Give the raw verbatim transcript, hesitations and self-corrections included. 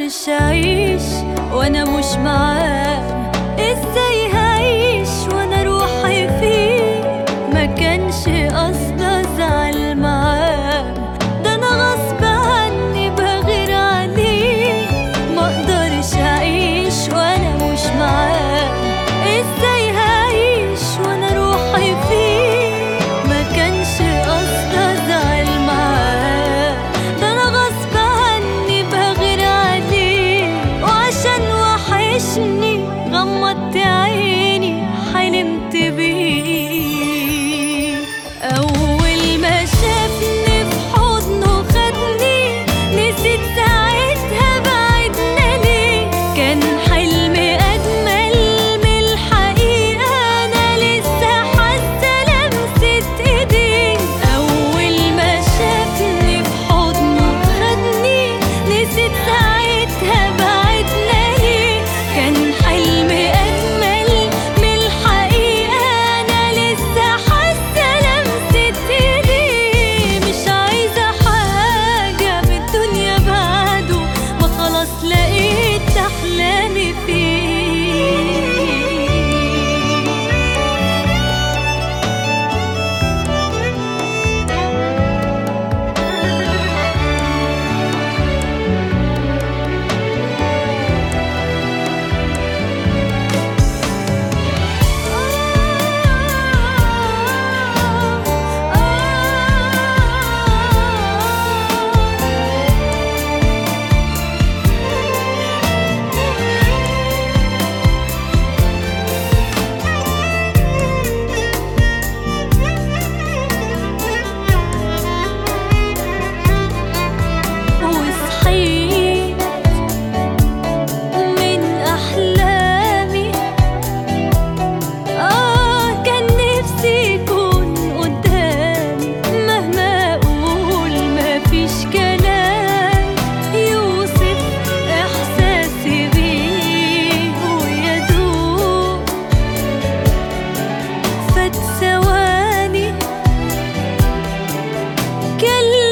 مقدرش أعيش وأنا مش معاه. إزاي هعيش وأنا روحي فيه؟ ما كانش قصدي أزعل معاه، ده أنا غصب عني بغير عليه. مقدرش أعيش وأنا مش معاه. إزاي هعيش وأنا روحي فيه؟ ما كانش قصدي أزعل معاه، ده أنا غصب عني بغير عليه. وعشان وحشني غمضت عيني حلمت بيه. أول ما شافني في حضنه خدني، نسيت ساعتها بعدنا ليه. كان حلم أجمل من الحقيقة، أنا لسه حاسة لمسة إيديه. أول ما شافني في حضنه خدني، نسيت ساعتها بعدنا ليه. كان حلم أجمل من الحقيقة، أنا لسه حاسة لمسة إيديه. مش عايزة حاجة من الدنيا بعده، ما خلاص لقيت أحلامي فيه. وصحيت من أحلامي، آه كان نفسي يكون قدامي. مهما أقول مفيش كلام يوصف إحساسي بيه. ويدوب فات ثواني كلمة